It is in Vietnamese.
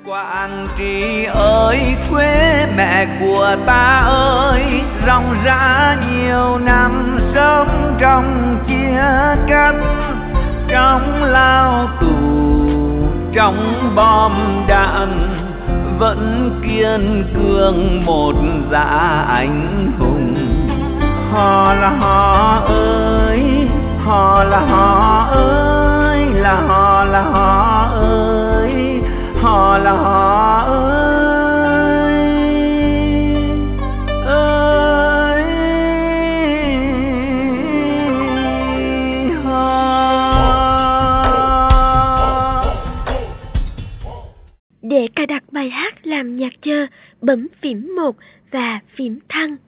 Quảng Trị ơi quê mẹ của ta ơi, ròng rã nhiều năm sống trong chia cắt, trong lao tù, trong bom đạn, vẫn kiên cường một dạ anh hùng. Họ là họ ơi, họ là họ ơi, là họ là họ ơi, họ là họ ơi, ơi họ. Để cài đặt bài hát làm nhạc chờ, bấm phím 1 và phím thăng.